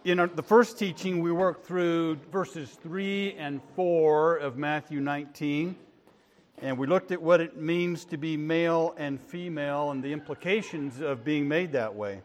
In the first teaching, we worked through verses 3 and 4 of Matthew 19, and we looked at what it means to be male and female and the implications of being made that way.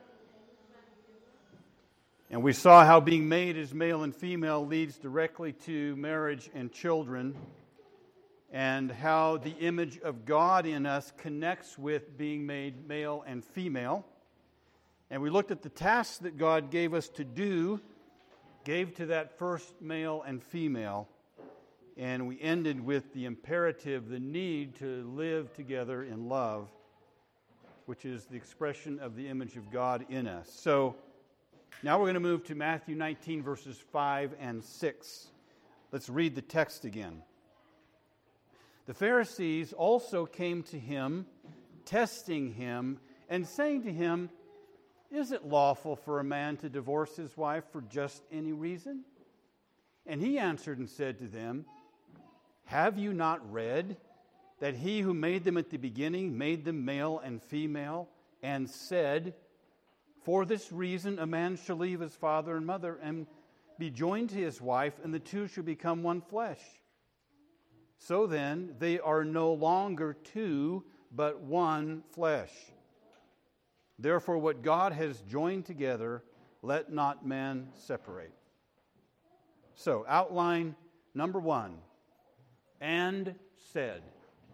And we saw how being made as male and female leads directly to marriage and children, and how the image of God in us connects with being made male and female. And we looked at the tasks that God gave us to do, gave to that first male and female, and we ended with the imperative, the need to live together in love, which is the expression of the image of God in us. So now we're going to move to Matthew 19, verses 5 and 6. Let's read the text again. The Pharisees also came to him, testing him, and saying to him, "Is it lawful for a man to divorce his wife for just any reason?" And he answered and said to them, "Have you not read that he who made them at the beginning made them male and female, and said, 'For this reason a man shall leave his father and mother and be joined to his wife, and the two shall become one flesh'? So then they are no longer two, but one flesh. Therefore, what God has joined together, let not man separate." So, outline number 1, and said.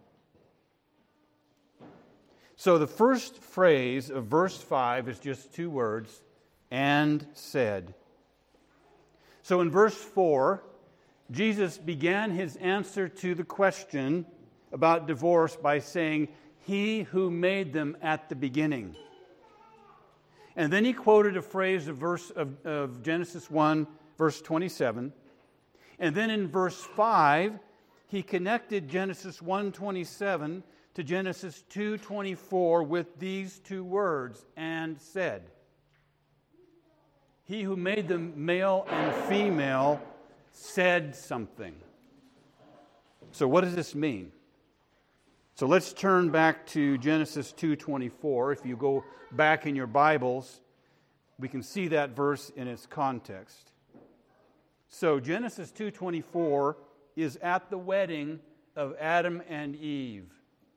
So the first phrase of verse 5 is just 2 words, and said. So in verse 4, Jesus began his answer to the question about divorce by saying, "He who made them at the beginning." And then he quoted a phrase of Genesis 1, verse 27. And then in verse 5, he connected Genesis 1:27 to Genesis 2:24 with these 2 words, and said. He who made them male and female said something. So what does this mean? So let's turn back to Genesis 2:24. If you go back in your Bibles, we can see that verse in its context. So Genesis 2:24 is at the wedding of Adam and Eve.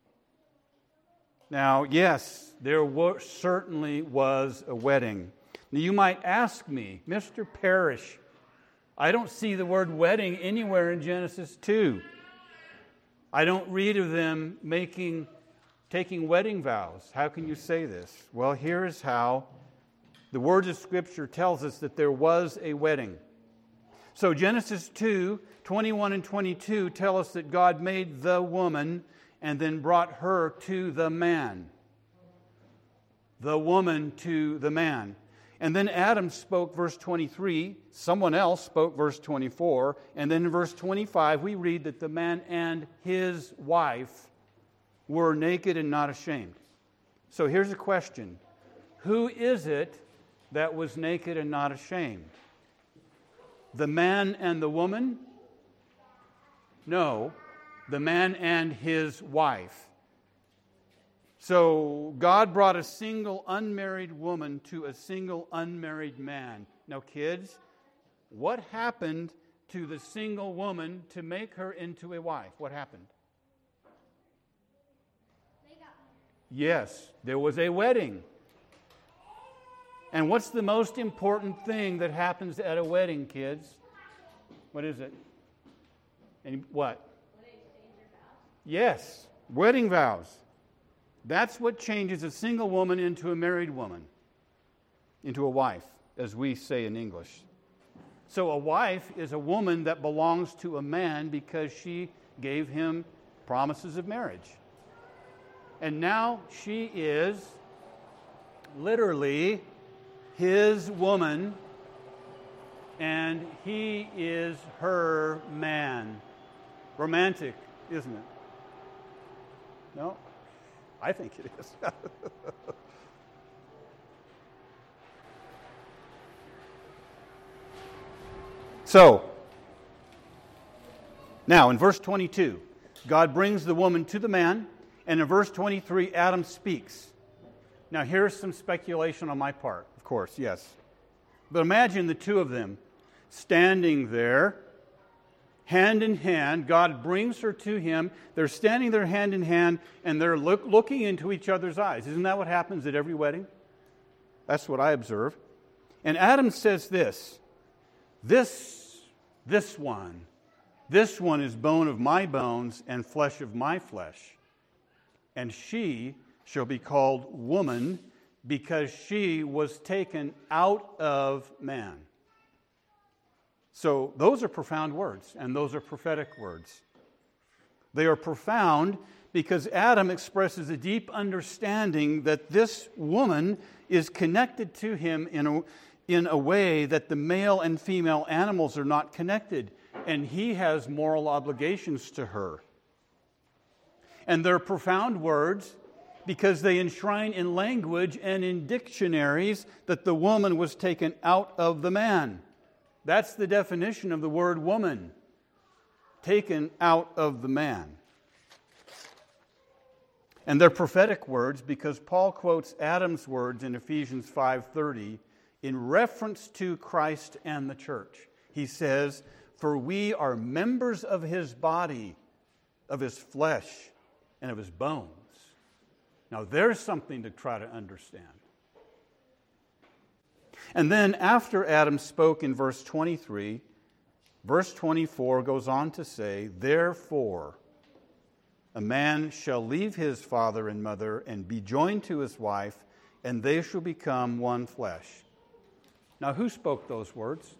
Now, yes, there certainly was a wedding. Now, you might ask me, "Mr. Parrish, I don't see the word wedding anywhere in Genesis 2. I don't read of them taking wedding vows. How can you say this?" Well, here's how. The words of Scripture tells us that there was a wedding. So Genesis 2:21 and 22 tell us that God made the woman and then brought her to the man. The woman to the man. And then Adam spoke verse 23, someone else spoke verse 24, and then in verse 25 we read that the man and his wife were naked and not ashamed. So here's a question. Who is it that was naked and not ashamed? The man and the woman? No, the man and his wife. So God brought a single unmarried woman to a single unmarried man. Now, kids, what happened to the single woman to make her into a wife? What happened? Yes, there was a wedding. And what's the most important thing that happens at a wedding, kids? What is it? What? Yes, wedding vows. That's what changes a single woman into a married woman, into a wife, as we say in English. So a wife is a woman that belongs to a man because she gave him promises of marriage. And now she is literally his woman, and he is her man. Romantic, isn't it? No? I think it is. So, now in verse 22, God brings the woman to the man, and in verse 23, Adam speaks. Now here's some speculation on my part, of course, yes. But imagine the two of them standing there, hand in hand. God brings her to him. They're standing there hand in hand, and they're looking into each other's eyes. Isn't that what happens at every wedding? That's what I observe. And Adam says this one is bone of my bones and flesh of my flesh. And she shall be called woman, because she was taken out of man. So those are profound words, and those are prophetic words. They are profound because Adam expresses a deep understanding that this woman is connected to him in a way that the male and female animals are not connected, and he has moral obligations to her. And they're profound words because they enshrine in language and in dictionaries that the woman was taken out of the man. That's the definition of the word woman, taken out of the man. And they're prophetic words because Paul quotes Adam's words in Ephesians 5:30 in reference to Christ and the church. He says, "For we are members of his body, of his flesh, and of his bones." Now there's something to try to understand. And then after Adam spoke in verse 23, verse 24 goes on to say, "Therefore, a man shall leave his father and mother and be joined to his wife, and they shall become one flesh." Now, who spoke those words?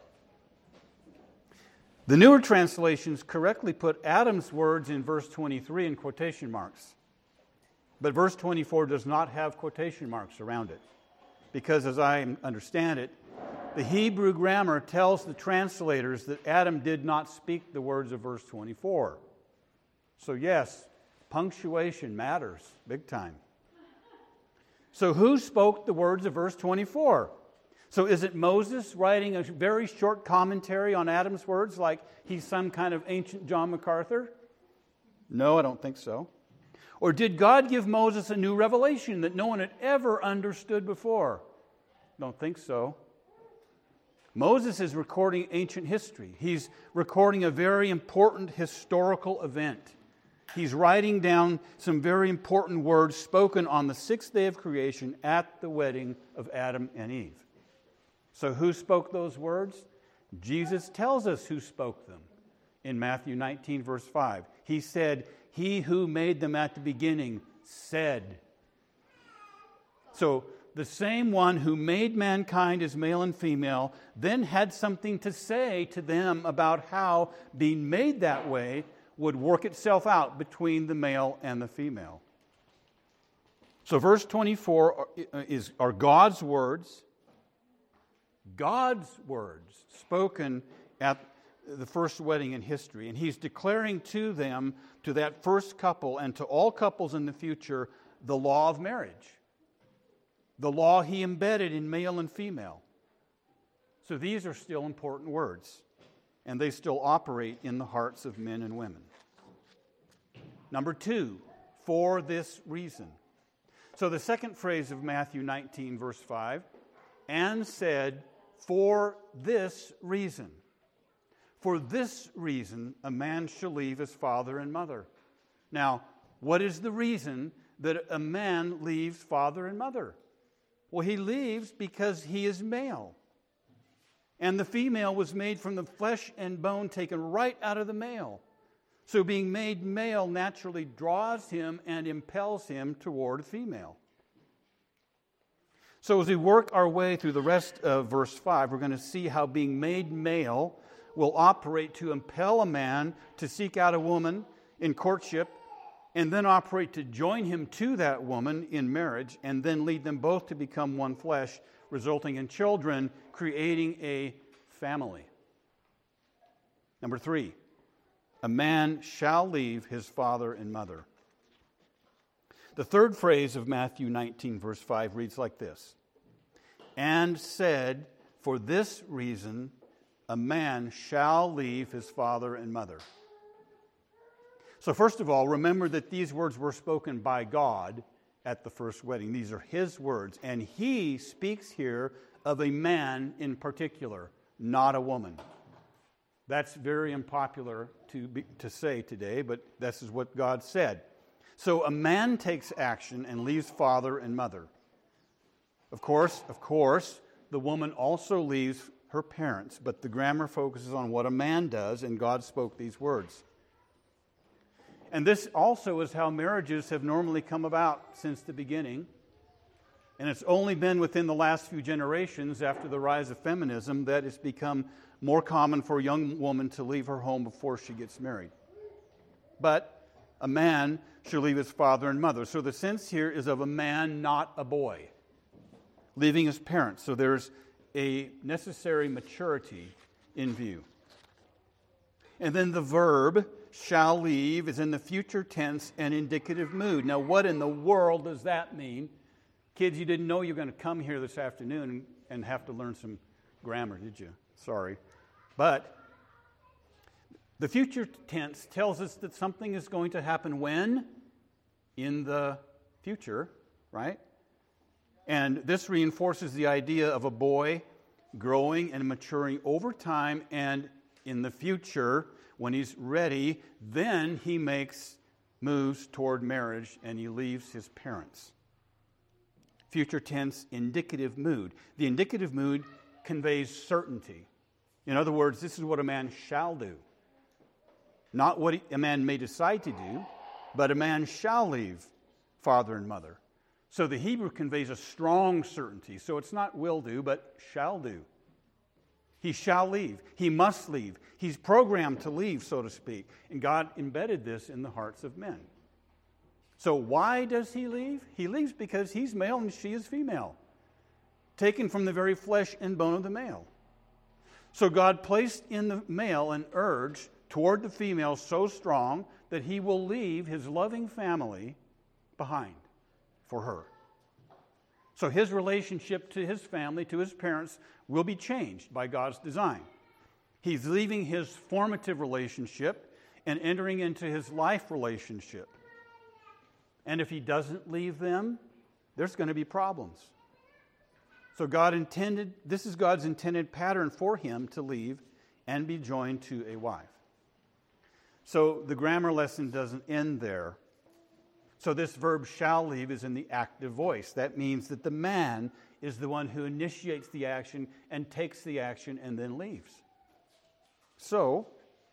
The newer translations correctly put Adam's words in verse 23 in quotation marks. But verse 24 does not have quotation marks around it. Because, as I understand it, the Hebrew grammar tells the translators that Adam did not speak the words of verse 24. So yes, punctuation matters big time. So who spoke the words of verse 24? So is it Moses writing a very short commentary on Adam's words like he's some kind of ancient John MacArthur? No, I don't think so. Or did God give Moses a new revelation that no one had ever understood before? Don't think so. Moses is recording ancient history. He's recording a very important historical event. He's writing down some very important words spoken on the sixth day of creation at the wedding of Adam and Eve. So who spoke those words? Jesus tells us who spoke them in Matthew 19, verse 5. He said, "He who made them at the beginning said." So the same one who made mankind as male and female then had something to say to them about how being made that way would work itself out between the male and the female. So verse 24 are God's words spoken at the first wedding in history. And he's declaring to them, to that first couple and to all couples in the future, the law of marriage. The law he embedded in male and female. So these are still important words, and they still operate in the hearts of men and women. Number 2, for this reason. So the second phrase of Matthew 19, verse 5, "and said, for this reason. For this reason, a man shall leave his father and mother." Now, what is the reason that a man leaves father and mother? Well, he leaves because he is male. And the female was made from the flesh and bone taken right out of the male. So being made male naturally draws him and impels him toward a female. So as we work our way through the rest of verse 5, we're going to see how being made male will operate to impel a man to seek out a woman in courtship, and then operate to join him to that woman in marriage, and then lead them both to become one flesh, resulting in children, creating a family. Number 3, a man shall leave his father and mother. The third phrase of Matthew 19, verse 5 reads like this: "And said, for this reason, a man shall leave his father and mother." So first of all, remember that these words were spoken by God at the first wedding. These are His words, and He speaks here of a man in particular, not a woman. That's very unpopular to say today, but this is what God said. So a man takes action and leaves father and mother. Of course, the woman also leaves her parents, but the grammar focuses on what a man does, and God spoke these words. And this also is how marriages have normally come about since the beginning. And it's only been within the last few generations, after the rise of feminism, that it's become more common for a young woman to leave her home before she gets married. But a man should leave his father and mother. So the sense here is of a man, not a boy, leaving his parents. So there's a necessary maturity in view. And then the verb shall leave is in the future tense and indicative mood. Now, what in the world does that mean? Kids, you didn't know you were going to come here this afternoon and have to learn some grammar, did you? Sorry. But the future tense tells us that something is going to happen when? In the future, right? And this reinforces the idea of a boy growing and maturing over time, and in the future, when he's ready, then he makes moves toward marriage and he leaves his parents. Future tense, indicative mood. The indicative mood conveys certainty. In other words, this is what a man shall do. Not what a man may decide to do, but a man shall leave father and mother. So the Hebrew conveys a strong certainty. So it's not will do, but shall do. He shall leave. He must leave. He's programmed to leave, so to speak. And God embedded this in the hearts of men. So why does he leave? He leaves because he's male and she is female, taken from the very flesh and bone of the male. So God placed in the male an urge toward the female so strong that he will leave his loving family behind for her. So his relationship to his family, to his parents, will be changed by God's design. He's leaving his formative relationship and entering into his life relationship. And if he doesn't leave them, there's going to be problems. So this is God's intended pattern for him to leave and be joined to a wife. So the grammar lesson doesn't end there. So this verb shall leave is in the active voice. That means that the man is the one who initiates the action and takes the action and then leaves. So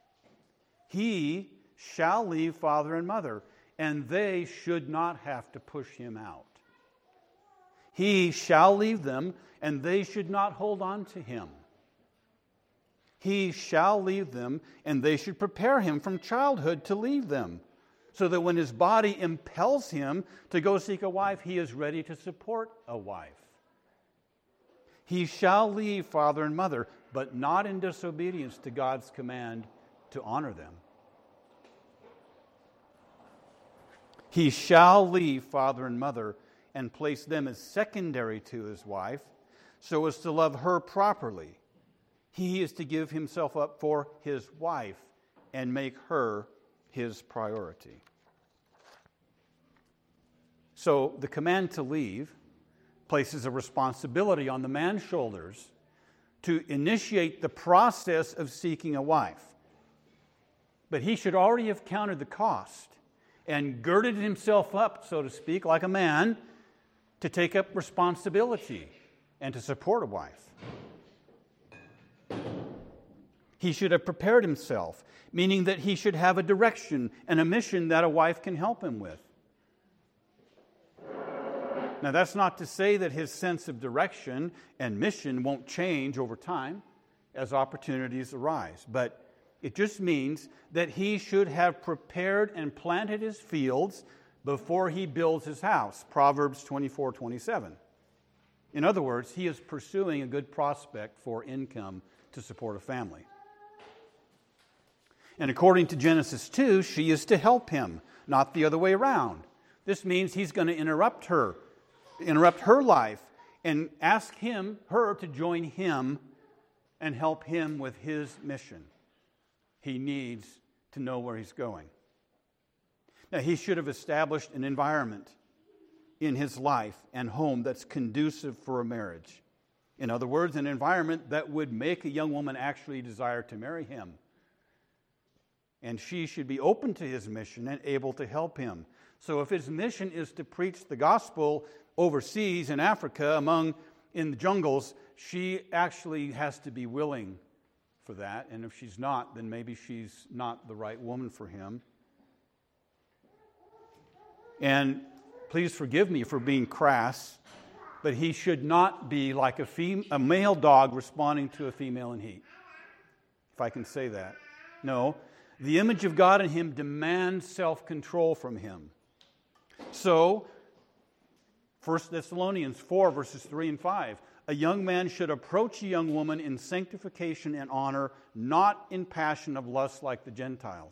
he shall leave father and mother, and they should not have to push him out. He shall leave them, and they should not hold on to him. He shall leave them, and they should prepare him from childhood to leave them, so that when his body impels him to go seek a wife, he is ready to support a wife. He shall leave father and mother, but not in disobedience to God's command to honor them. He shall leave father and mother and place them as secondary to his wife, so as to love her properly. He is to give himself up for his wife and make her his priority. So the command to leave places a responsibility on the man's shoulders to initiate the process of seeking a wife. But he should already have counted the cost and girded himself up, so to speak, like a man, to take up responsibility and to support a wife. He should have prepared himself, meaning that he should have a direction and a mission that a wife can help him with. Now, that's not to say that his sense of direction and mission won't change over time as opportunities arise, but it just means that he should have prepared and planted his fields before he builds his house. Proverbs 24:27. In other words, he is pursuing a good prospect for income to support a family. And according to Genesis 2, she is to help him, not the other way around. This means he's going to interrupt her life and ask her to join him and help him with his mission. He needs to know where he's going. Now, he should have established an environment in his life and home that's conducive for a marriage. In other words, an environment that would make a young woman actually desire to marry him. And she should be open to his mission and able to help him. So if his mission is to preach the gospel overseas in Africa, in the jungles, she actually has to be willing for that. And if she's not, then maybe she's not the right woman for him. And please forgive me for being crass, but he should not be like a male dog responding to a female in heat, if I can say that. No, the image of God in him demands self-control from him. So, 1 Thessalonians 4, verses 3 and 5, a young man should approach a young woman in sanctification and honor, not in passion of lust like the Gentiles.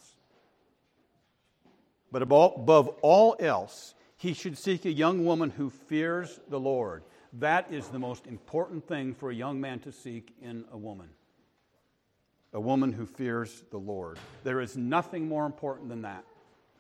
But above all else, he should seek a young woman who fears the Lord. That is the most important thing for a young man to seek in a woman. A woman who fears the Lord. There is nothing more important than that.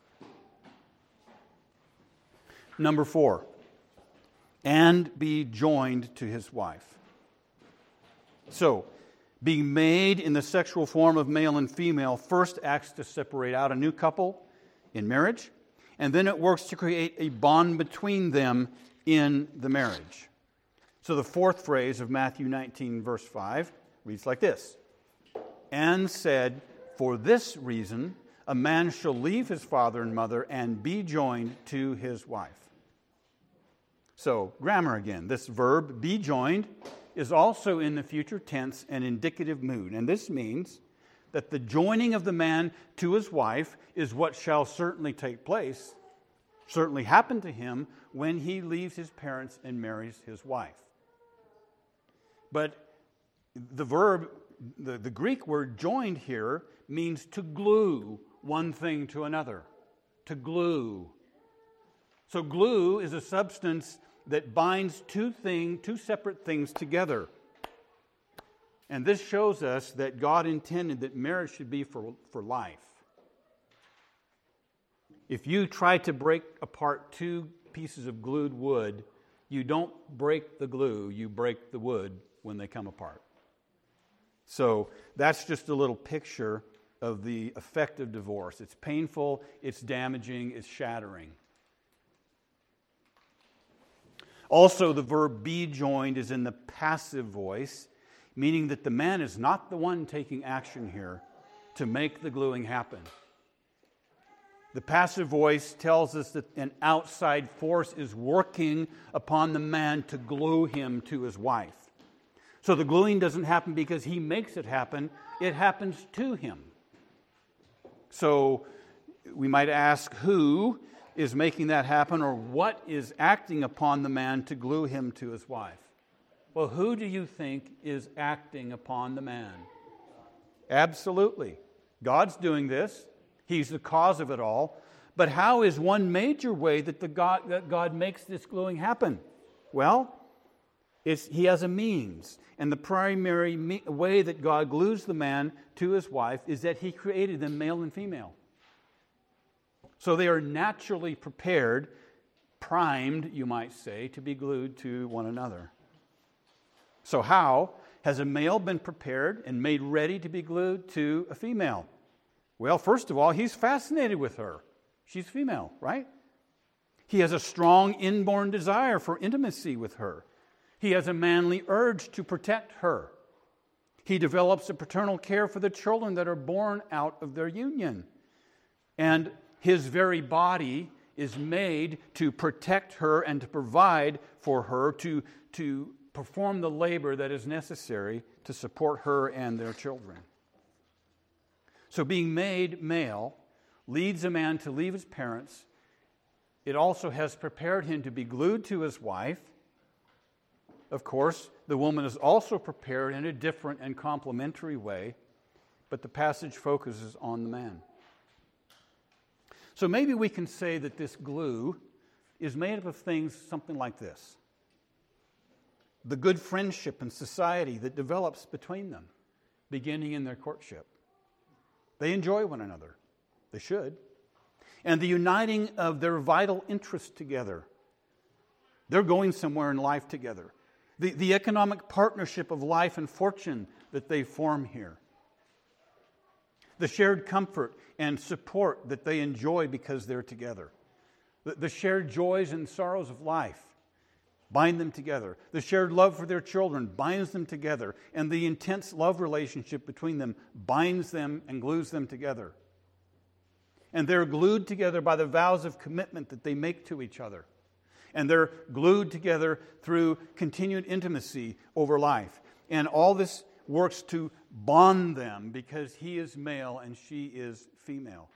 Number 4, and be joined to his wife. So, being made in the sexual form of male and female first acts to separate out a new couple in marriage, and then it works to create a bond between them in the marriage. So the fourth phrase of Matthew 19, verse 5 reads like this: and said, for this reason, a man shall leave his father and mother and be joined to his wife. So, grammar again. This verb, be joined, is also in the future tense and indicative mood. And this means that the joining of the man to his wife is what shall certainly take place, certainly happen to him when he leaves his parents and marries his wife. But the verb, the Greek word joined here, means to glue one thing to another. To glue. So glue is a substance that binds two separate things together. And this shows us that God intended that marriage should be for life. If you try to break apart two pieces of glued wood, you don't break the glue, you break the wood when they come apart. So that's just a little picture of the effect of divorce. It's painful, it's damaging, it's shattering. Also, the verb be joined is in the passive voice, meaning that the man is not the one taking action here to make the gluing happen. The passive voice tells us that an outside force is working upon the man to glue him to his wife. So the gluing doesn't happen because he makes it happens to him. So we might ask, who is making that happen, or what is acting upon the man to glue him to his wife? Well, who do you think is acting upon the man? Absolutely. God's doing this. He's the cause of it all. But how is one major way that God makes this gluing happen? Well, he has a means. And the primary way that God glues the man to his wife is that he created them male and female. So they are naturally prepared, primed, you might say, to be glued to one another. So how has a male been prepared and made ready to be glued to a female? Well, first of all, he's fascinated with her. She's female, right? He has a strong inborn desire for intimacy with her. He has a manly urge to protect her. He develops a paternal care for the children that are born out of their union. And his very body is made to protect her and to provide for her, to perform the labor that is necessary to support her and their children. So being made male leads a man to leave his parents. It also has prepared him to be glued to his wife. Of course, the woman is also prepared in a different and complementary way, but the passage focuses on the man. So maybe we can say that this glue is made up of things something like this: the good friendship and society that develops between them, beginning in their courtship. They enjoy one another. They should. And the uniting of their vital interests together. They're going somewhere in life together. the economic partnership of life and fortune that they form here, the shared comfort and support that they enjoy because they're together, the shared joys and sorrows of life bind them together, the shared love for their children binds them together, and the intense love relationship between them binds them and glues them together. And they're glued together by the vows of commitment that they make to each other. And they're glued together through continued intimacy over life. And all this works to bond them because he is male and she is female.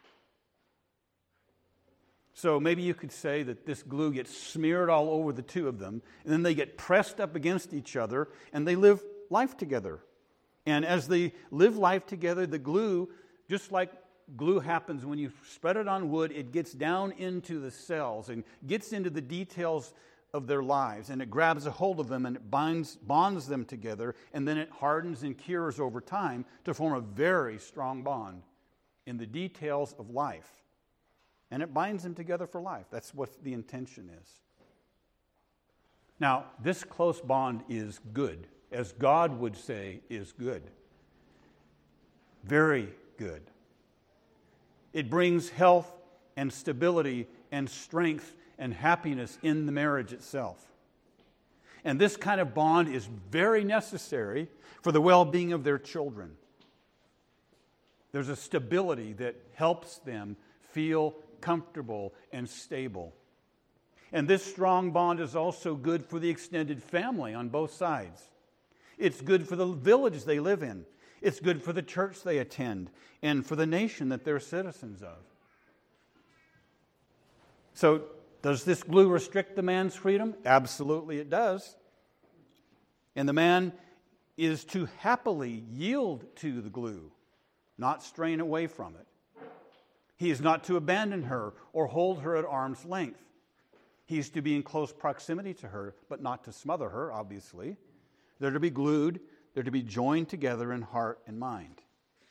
So maybe you could say that this glue gets smeared all over the two of them, and then they get pressed up against each other, and they live life together. And as they live life together, the glue, just like glue happens when you spread it on wood, it gets down into the cells and gets into the details of their lives, and it grabs a hold of them and it bonds them together, and then it hardens and cures over time to form a very strong bond in the details of life. And it binds them together for life. That's what the intention is. Now, this close bond is good, as God would say is good. Very good. It brings health and stability and strength and happiness in the marriage itself. And this kind of bond is very necessary for the well-being of their children. There's a stability that helps them feel comfortable and stable. And this strong bond is also good for the extended family on both sides. It's good for the village they live in. It's good for the church they attend and for the nation that they're citizens of. So, does this glue restrict the man's freedom? Absolutely it does. And the man is to happily yield to the glue, not strain away from it. He is not to abandon her or hold her at arm's length. He is to be in close proximity to her, but not to smother her, obviously. They're to be glued. They're to be joined together in heart and mind.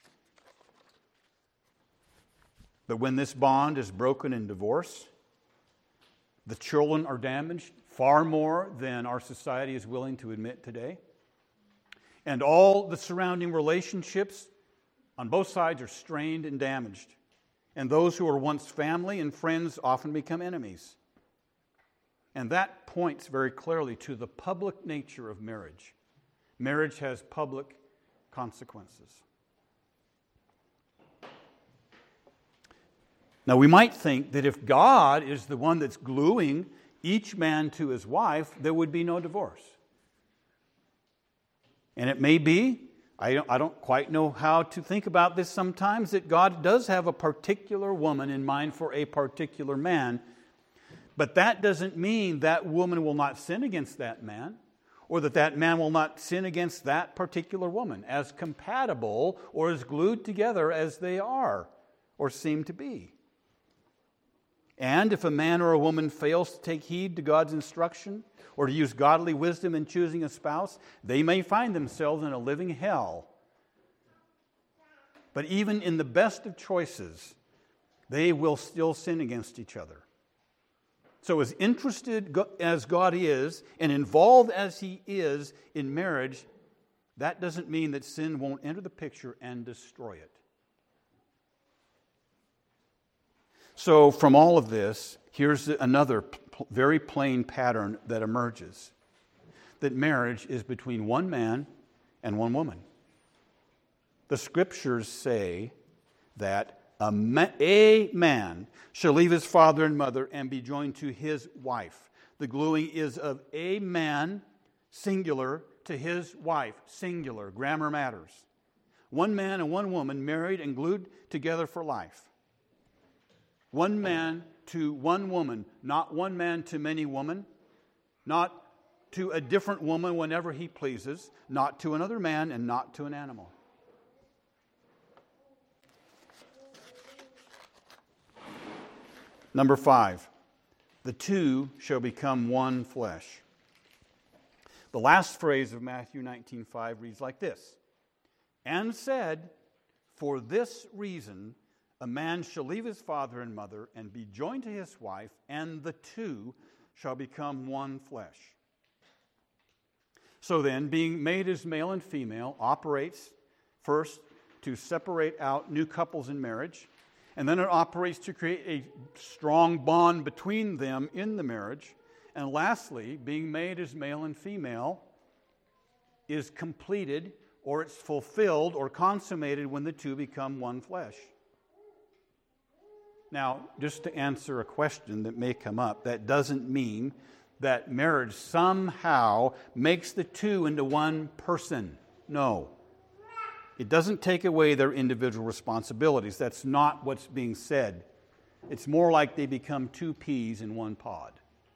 But when this bond is broken in divorce, the children are damaged far more than our society is willing to admit today. And all the surrounding relationships on both sides are strained and damaged. And those who were once family and friends often become enemies. And that points very clearly to the public nature of marriage. Marriage has public consequences. Now, we might think that if God is the one that's gluing each man to his wife, there would be no divorce. And it may be, I don't quite know how to think about this sometimes, that God does have a particular woman in mind for a particular man. But that doesn't mean that woman will not sin against that man, or that man will not sin against that particular woman, as compatible or as glued together as they are or seem to be. And if a man or a woman fails to take heed to God's instruction or to use godly wisdom in choosing a spouse, they may find themselves in a living hell. But even in the best of choices, they will still sin against each other. So as interested as God is and involved as He is in marriage, that doesn't mean that sin won't enter the picture and destroy it. So from all of this, here's another very plain pattern that emerges. That marriage is between one man and one woman. The Scriptures say that a man shall leave his father and mother and be joined to his wife. The gluing is of a man, singular, to his wife, singular. Grammar matters. One man and one woman married and glued together for life. One man to one woman, not one man to many women, not to a different woman whenever he pleases, not to another man and not to an animal. Number 5, the two shall become one flesh. The last phrase of Matthew 19:5 reads like this: and said, for this reason, a man shall leave his father and mother and be joined to his wife, and the two shall become one flesh. So then, being made as male and female operates first to separate out new couples in marriage, and then it operates to create a strong bond between them in the marriage. And lastly, being made as male and female is completed, or it's fulfilled or consummated when the two become one flesh. Now, just to answer a question that may come up, that doesn't mean that marriage somehow makes the two into one person. No. It doesn't take away their individual responsibilities. That's not what's being said. It's more like they become two peas in one pod.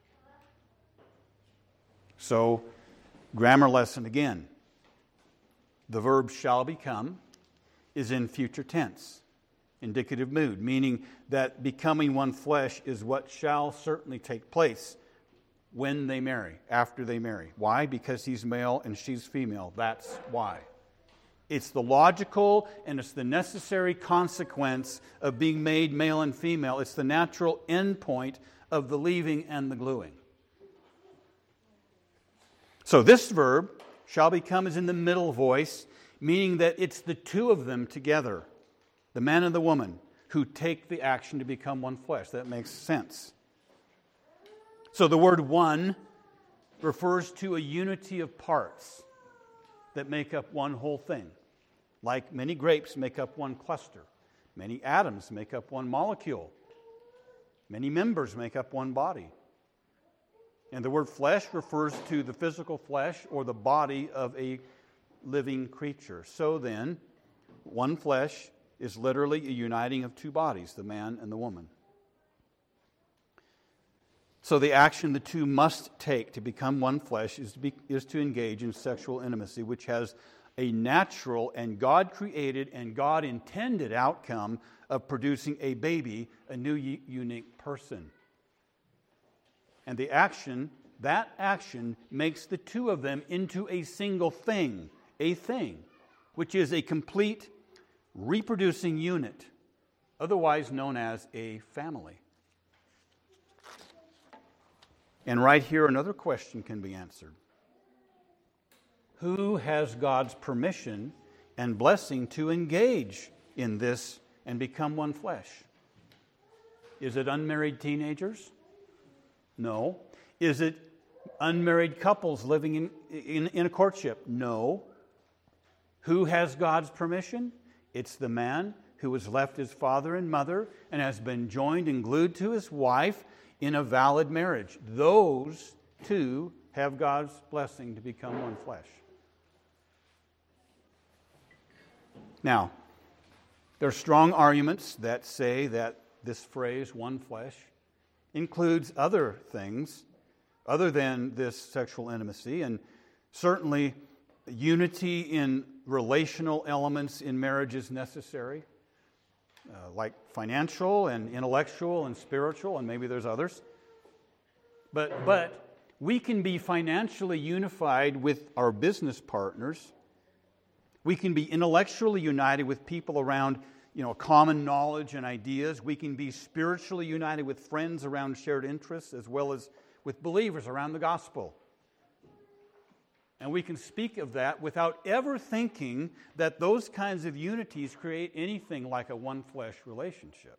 So, grammar lesson again. The verb shall become is in future tense, indicative mood, meaning that becoming one flesh is what shall certainly take place when they marry, after they marry. Why? Because he's male and she's female. That's why. It's the logical and it's the necessary consequence of being made male and female. It's the natural end point of the leaving and the gluing. So this verb, shall become, is in the middle voice, meaning that it's the two of them together, the man and the woman, who take the action to become one flesh. That makes sense. So the word one refers to a unity of parts that make up one whole thing. Like many grapes make up one cluster. Many atoms make up one molecule. Many members make up one body. And the word flesh refers to the physical flesh or the body of a living creature. So then, one flesh is literally a uniting of two bodies, the man and the woman. So the action the two must take to become one flesh is to engage in sexual intimacy, which has a natural and God-created and God-intended outcome of producing a baby, a new unique person. And that action makes the two of them into a single thing, which is a complete reproducing unit, otherwise known as a family. And right here, another question can be answered. Who has God's permission and blessing to engage in this and become one flesh? Is it unmarried teenagers? No. Is it unmarried couples living in a courtship? No. Who has God's permission? It's the man who has left his father and mother and has been joined and glued to his wife in a valid marriage. Those two have God's blessing to become one flesh. Now, there are strong arguments that say that this phrase, one flesh, includes other things other than this sexual intimacy, and certainly unity in relational elements in marriage is necessary, like financial and intellectual and spiritual, and maybe there's others. But we can be financially unified with our business partners. We can be intellectually united with people around, common knowledge and ideas. We can be spiritually united with friends around shared interests, as well as with believers around the gospel. And we can speak of that without ever thinking that those kinds of unities create anything like a one-flesh relationship.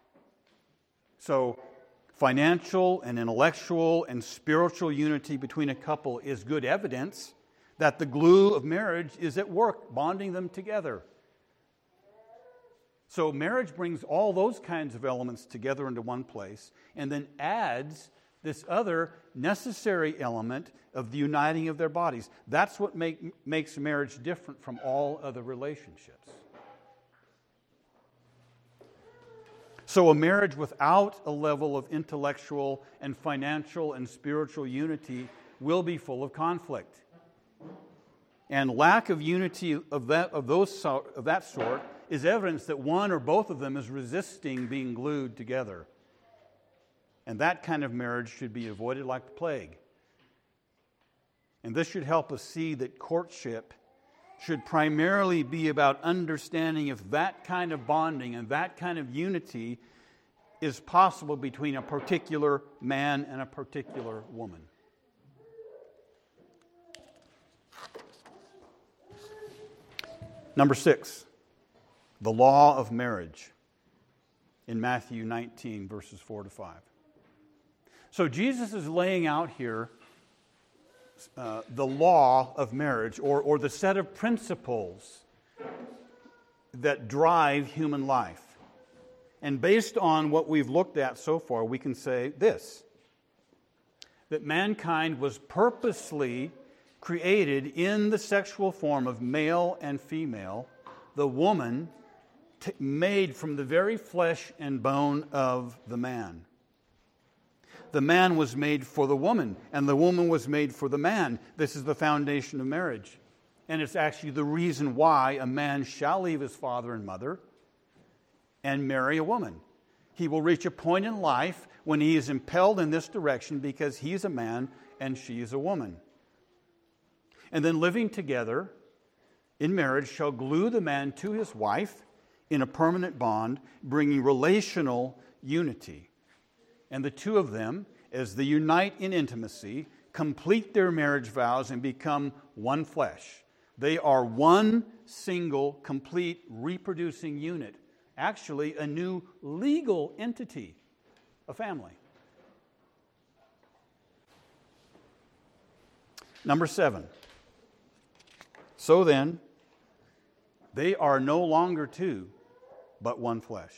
So, financial and intellectual and spiritual unity between a couple is good evidence that the glue of marriage is at work, bonding them together. So marriage brings all those kinds of elements together into one place and then adds this other necessary element of the uniting of their bodies. That's what makes marriage different from all other relationships. So a marriage without a level of intellectual and financial and spiritual unity will be full of conflict. And lack of unity of that sort is evidence that one or both of them is resisting being glued together. And that kind of marriage should be avoided like the plague. And this should help us see that courtship should primarily be about understanding if that kind of bonding and that kind of unity is possible between a particular man and a particular woman. Number 6, the law of marriage in Matthew 19, verses 4 to 5. So Jesus is laying out here the law of marriage, or the set of principles that drive human life. And based on what we've looked at so far, we can say this: that mankind was purposely created in the sexual form of male and female, the woman made from the very flesh and bone of the man. The man was made for the woman, and the woman was made for the man. This is the foundation of marriage. And it's actually the reason why a man shall leave his father and mother and marry a woman. He will reach a point in life when he is impelled in this direction because he is a man and she is a woman. And then living together in marriage shall glue the man to his wife in a permanent bond, bringing relational unity. And the two of them, as they unite in intimacy, complete their marriage vows and become one flesh. They are one single, complete, reproducing unit. Actually, a new legal entity, a family. Number 7. So then, they are no longer two, but one flesh.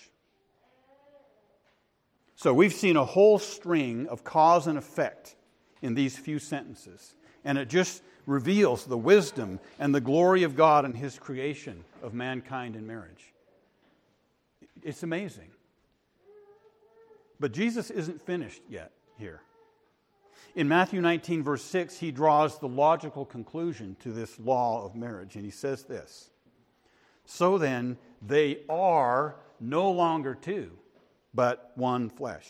So we've seen a whole string of cause and effect in these few sentences. And it just reveals the wisdom and the glory of God in His creation of mankind in marriage. It's amazing. But Jesus isn't finished yet here. In Matthew 19, verse 6, He draws the logical conclusion to this law of marriage. And He says this: so then, they are no longer two, but one flesh.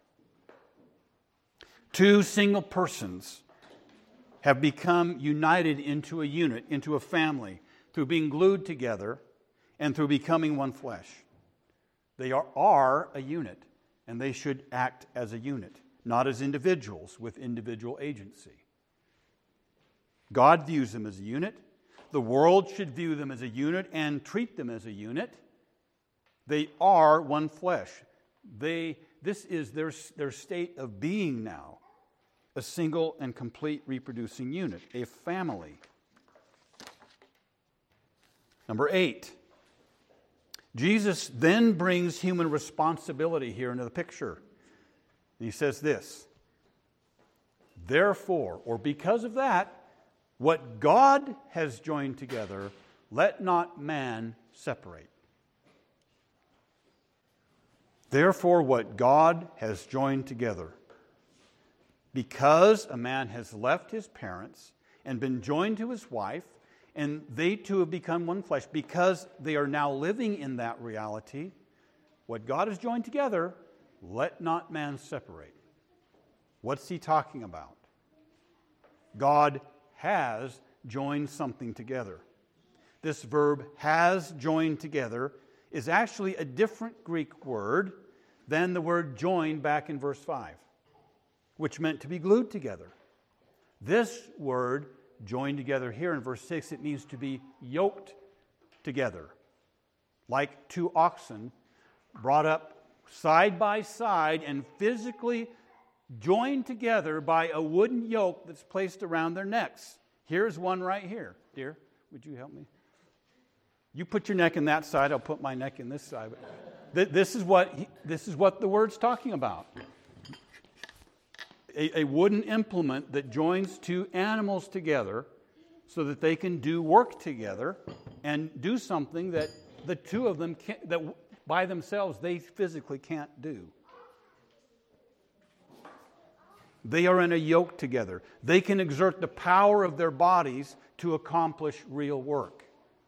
Two single persons have become united into a unit, into a family, through being glued together and through becoming one flesh. They are a unit, and they should act as a unit, not as individuals with individual agency. God views them as a unit. The world should view them as a unit and treat them as a unit. They are one flesh. This is their state of being now, a single and complete reproducing unit, a family. Number 8, Jesus then brings human responsibility here into the picture. And He says this: therefore, or because of that, what God has joined together, let not man separate. Therefore, what God has joined together. Because a man has left his parents and been joined to his wife, and they two have become one flesh, because they are now living in that reality, what God has joined together, let not man separate. What's He talking about? God has joined something together. This verb, has joined together, is actually a different Greek word than the word joined back in verse 5, which meant to be glued together. This word, joined together here in verse 6, it means to be yoked together, like two oxen brought up side by side and physically joined together by a wooden yoke that's placed around their necks. Here's one right here. Dear, would you help me? You put your neck in that side, I'll put my neck in this side. This is what the word's talking about. A wooden implement that joins two animals together so that they can do work together and do something that the two of them that by themselves they physically can't do. They are in a yoke together. They can exert the power of their bodies to accomplish real work.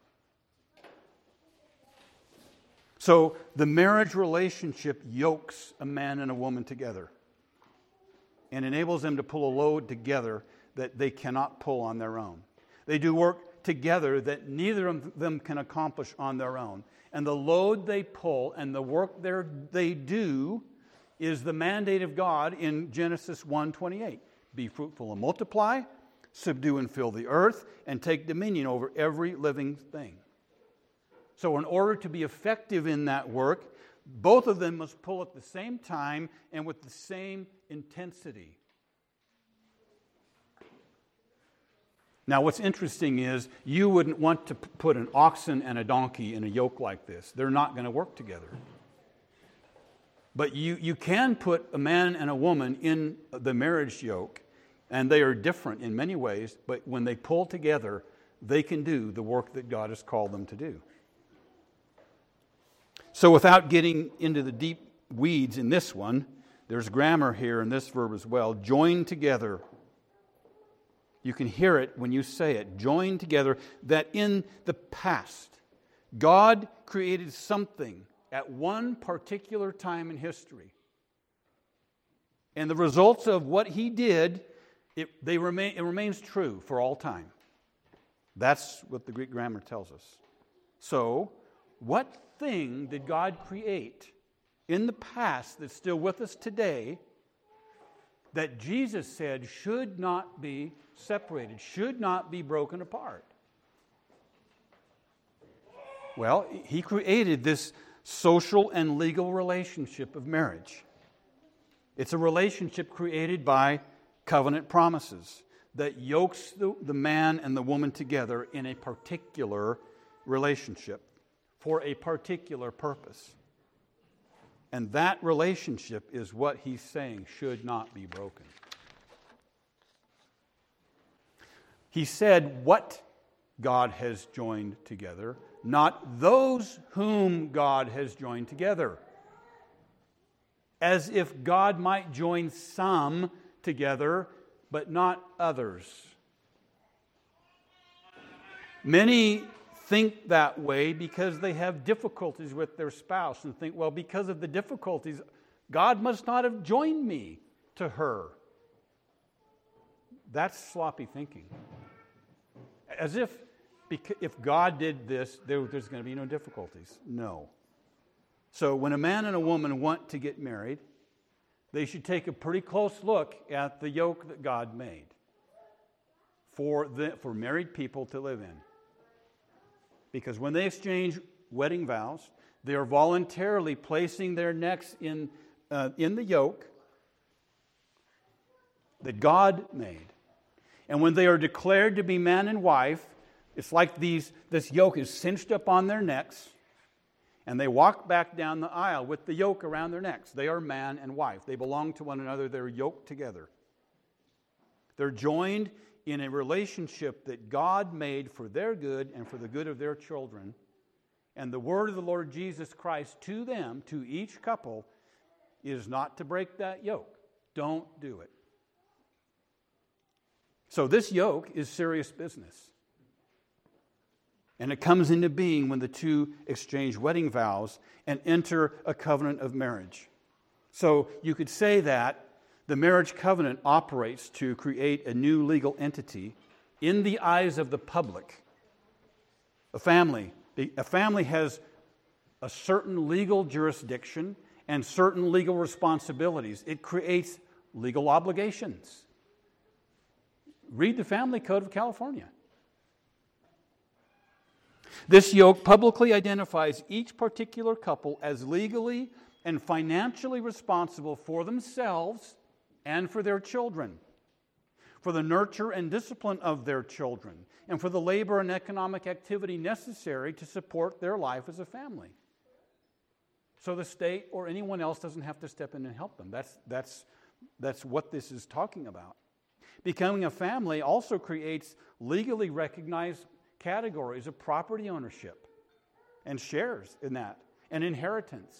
So the marriage relationship yokes a man and a woman together and enables them to pull a load together that they cannot pull on their own. They do work together that neither of them can accomplish on their own. And the load they pull and the work they do is the mandate of God in Genesis 1:28. Be fruitful and multiply, subdue and fill the earth, and take dominion over every living thing. So in order to be effective in that work, both of them must pull at the same time and with the same intensity. Now, what's interesting is you wouldn't want to put an oxen and a donkey in a yoke like this. They're not going to work together. But you can put a man and a woman in the marriage yoke, and they are different in many ways, but when they pull together, they can do the work that God has called them to do. So without getting into the deep weeds in this one, there's grammar here in this verb as well. Join together. You can hear it when you say it. Join together. That in the past, God created something at one particular time in history. And the results of what He did, it remains true for all time. That's what the Greek grammar tells us. So, what thing did God create in the past that's still with us today that Jesus said should not be separated, should not be broken apart? Well, He created this social and legal relationship of marriage. It's a relationship created by covenant promises that yokes the man and the woman together in a particular relationship for a particular purpose. And that relationship is what He's saying should not be broken. He said what God has joined together, not those whom God has joined together. As if God might join some together, but not others. Many think that way because they have difficulties with their spouse and think, well, because of the difficulties, God must not have joined me to her. That's sloppy thinking. As if God did this, there's going to be no difficulties. No. So when a man and a woman want to get married, they should take a pretty close look at the yoke that God made for married people to live in. Because when they exchange wedding vows, they are voluntarily placing their necks in the yoke that God made. And when they are declared to be man and wife, it's like this yoke is cinched up on their necks, and they walk back down the aisle with the yoke around their necks. They are man and wife. They belong to one another. They're yoked together. They're joined in a relationship that God made for their good and for the good of their children. And the word of the Lord Jesus Christ to them, to each couple, is not to break that yoke. Don't do it. So this yoke is serious business. And it comes into being when the two exchange wedding vows and enter a covenant of marriage. So you could say that the marriage covenant operates to create a new legal entity in the eyes of the public. A family has a certain legal jurisdiction and certain legal responsibilities. It creates legal obligations. Read the Family Code of California. This yoke publicly identifies each particular couple as legally and financially responsible for themselves and for their children, for the nurture and discipline of their children, and for the labor and economic activity necessary to support their life as a family. So the state or anyone else doesn't have to step in and help them. That's what this is talking about. Becoming a family also creates legally recognized categories of property ownership and shares in that, and inheritance.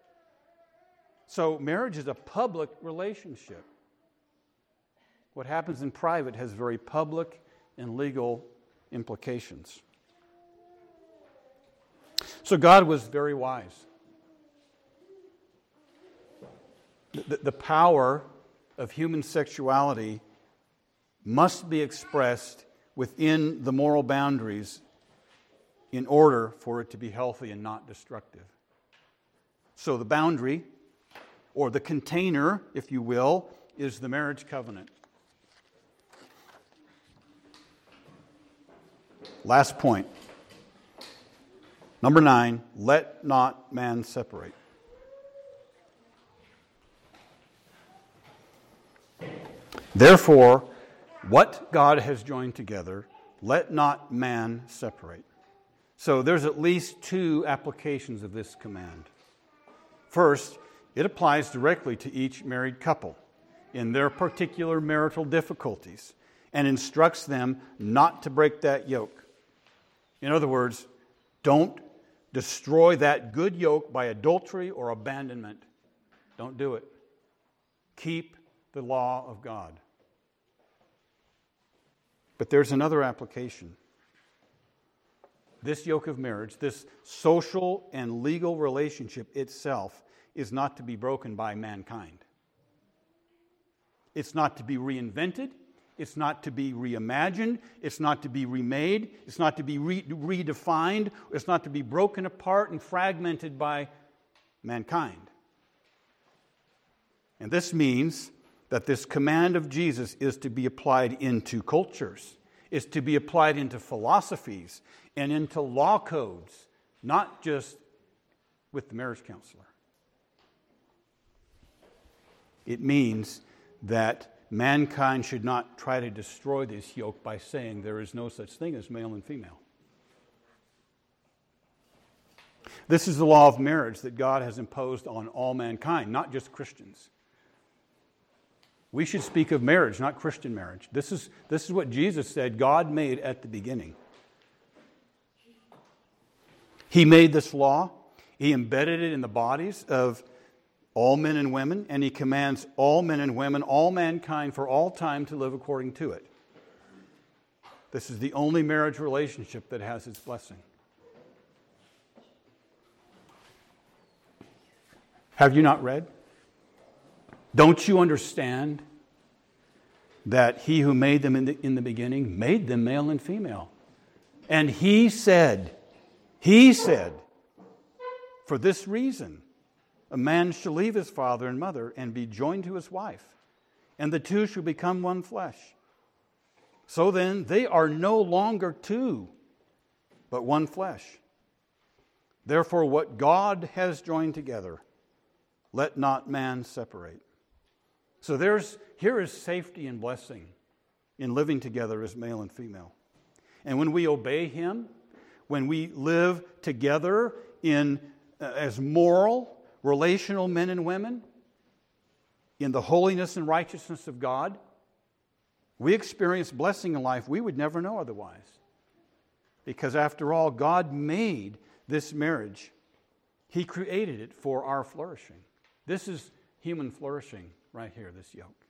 So marriage is a public relationship. What happens in private has very public and legal implications. So God was very wise. The power of human sexuality must be expressed within the moral boundaries in order for it to be healthy and not destructive. So the boundary, or the container, if you will, is the marriage covenant. Last point. Number 9, let not man separate. Therefore, what God has joined together, let not man separate. So there's at least 2 applications of this command. First, it applies directly to each married couple in their particular marital difficulties and instructs them not to break that yoke. In other words, don't destroy that good yoke by adultery or abandonment. Don't do it. Keep the law of God. But there's another application. This yoke of marriage, this social and legal relationship itself, is not to be broken by mankind. It's not to be reinvented. It's not to be reimagined. It's not to be remade. It's not to be redefined. It's not to be broken apart and fragmented by mankind. And this means that this command of Jesus is to be applied into cultures, is to be applied into philosophies and into law codes, not just with the marriage counselor. It means that mankind should not try to destroy this yoke by saying there is no such thing as male and female. This is the law of marriage that God has imposed on all mankind, not just Christians. We should speak of marriage, not Christian marriage. This is what Jesus said God made at the beginning. He made this law. He embedded it in the bodies of all men and women, and He commands all men and women, all mankind for all time to live according to it. This is the only marriage relationship that has its blessing. Have you not read? Don't you understand that He who made them in the beginning made them male and female? And He said, for this reason, a man shall leave his father and mother and be joined to his wife, and the two shall become one flesh. So then, they are no longer two, but one flesh. Therefore, what God has joined together, let not man separate. So here is safety and blessing in living together as male and female. And when we obey Him, when we live together as moral, relational men and women, in the holiness and righteousness of God, we experience blessing in life we would never know otherwise. Because after all, God made this marriage. He created it for our flourishing. This is human flourishing right here, this yoke.